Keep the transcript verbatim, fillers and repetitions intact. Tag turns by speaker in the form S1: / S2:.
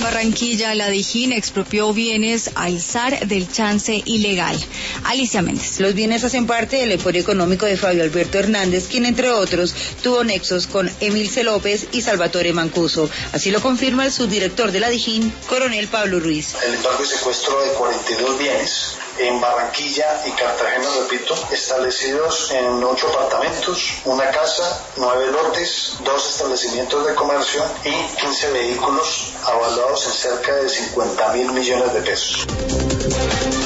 S1: Barranquilla, la DIJÍN expropió bienes al zar del chance ilegal. Alicia Méndez.
S2: Los bienes hacen parte del emporio económico de Fabio Alberto Hernández, quien entre otros tuvo nexos con Emilce López y Salvatore Mancuso. Así lo confirma el subdirector de la DIJÍN, coronel Pablo Ruiz.
S3: El embargo y secuestro de cuarenta y dos bienes en Barranquilla y Cartagena, repito, establecidos en ocho apartamentos, una casa, nueve lotes, dos establecimientos de comercio y quince vehículos avaluados en cerca de cincuenta mil millones de pesos.